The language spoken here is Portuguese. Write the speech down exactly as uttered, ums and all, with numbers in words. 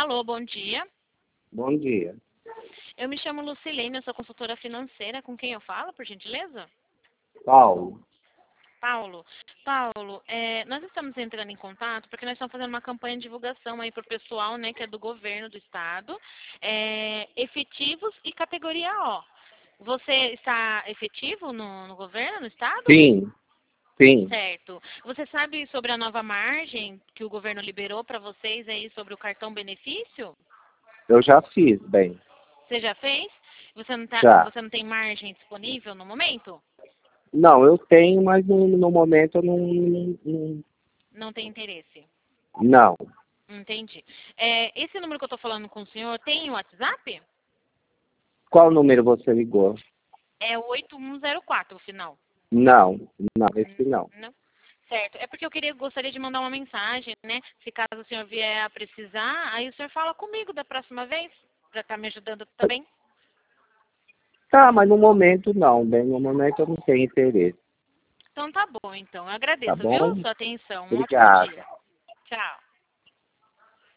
Alô, bom dia. Bom dia. Eu me chamo Lucilene, eu sou consultora financeira. Com quem eu falo, por gentileza? Paulo. Paulo. Paulo, é, nós estamos entrando em contato porque nós estamos fazendo uma campanha de divulgação aí para o pessoal, né, que é do governo do estado, é, efetivos e categoria O. Você está efetivo no, no governo, no estado? Sim, sim. Certo. Você sabe sobre a nova margem que o governo liberou para vocês aí sobre o cartão benefício? Eu já fiz, bem. Você já fez? Você não, tá, Já. você não tem margem disponível no momento? Não, eu tenho, mas no, no momento eu não, não, não. Não tem interesse. Não. Entendi. É, esse número que eu estou falando com o senhor tem o WhatsApp? Qual número você ligou? É o oito um zero quatro, o final. Não, não, esse Hum, não. Não? Certo. É porque eu queria, gostaria de mandar uma mensagem, né? Se caso o senhor vier a precisar, aí o senhor fala comigo da próxima vez, para estar me ajudando também. Tá, mas no momento não, bem, no momento eu não tenho interesse. Então tá bom, então. Eu Tá agradeço, viu, bom? sua atenção. Um ótimo Obrigado. dia. Tchau.